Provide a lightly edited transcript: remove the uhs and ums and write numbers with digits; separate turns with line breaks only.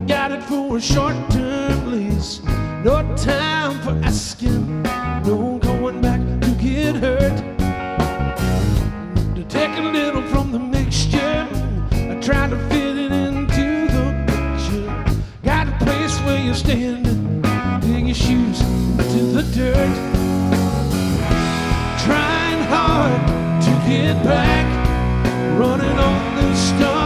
got it for a short-term lease. No time for asking, no going back to get hurt. To take a little from the mixture, I tried to fit it into the picture. Got a place where you're standing, dig your shoes into the dirt. Trying hard to get back, running on this stuff.